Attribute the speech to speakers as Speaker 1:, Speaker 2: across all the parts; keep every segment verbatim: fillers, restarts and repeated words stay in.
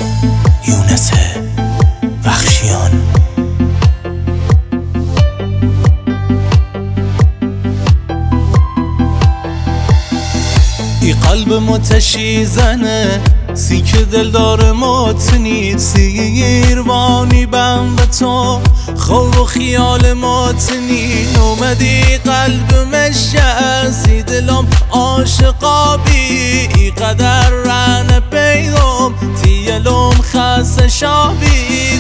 Speaker 1: یونس بخشیان. ای قلب متشی زنه سی که دلدار متنید سیروانی بم و تو خواب و خیال متنید اومدی قلب مشسی دلم عاشقابی ای قدر رن پیدم تیلم خس شابی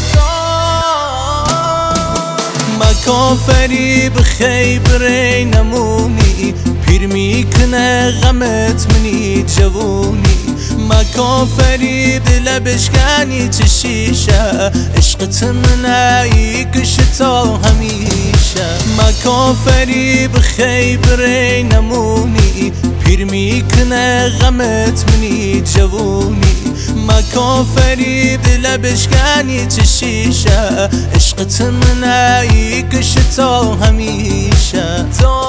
Speaker 1: مکافری به خیبر نمونی پیر میکنه غمت منی جوونی مکافری دل بشکنی چه شیشه عشقت منه کش تا همیشه مکافری به خیبر نمونی پیر میکنه غمت منی جوونی مکافری دل بشکنی چه شیشه عشقت منه کش تا همیشه تا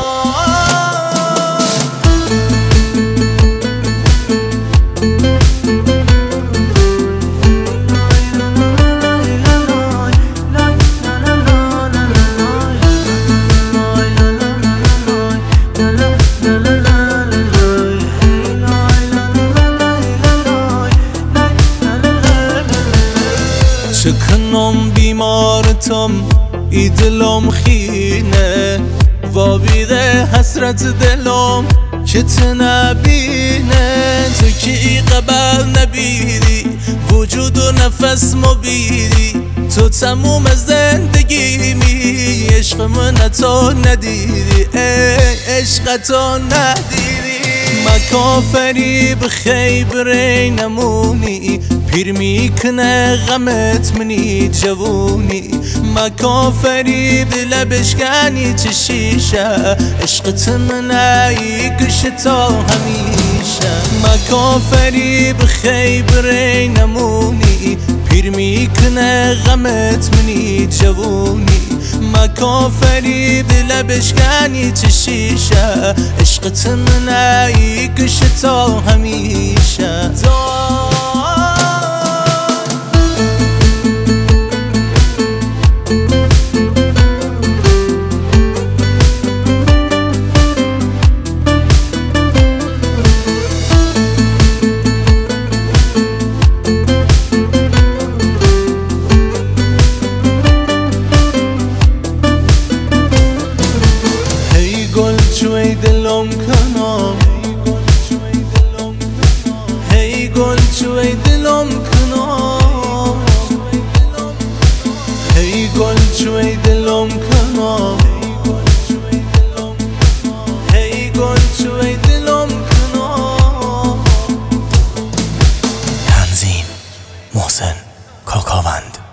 Speaker 1: چه کنم بیمارتم ای دلم خینه وابیده حسرت دلم که تو نبینه تو که ای قبل نبیدی وجود و نفس مبیدی تو تموم زندگی می عشق من تو ندیدی ای عشق تو ندیدی مکافری به خیبر نمونی پیر میکنه غمت منی جوونی مکافری دل بشکنی چه شیشه عشقت منه کش تا همیشه مکافری به خیبر نمونی پیر میکنه غمت منی جوونی مکافری دل بشکنی چه شیشه عشقت منه کش تا همیشه جوی دلم کنم هی گل جوی دلم کنم هی گل جوی دلم کنم هی گل جوی دلم کنم. تنظیم محسن کاکاوند.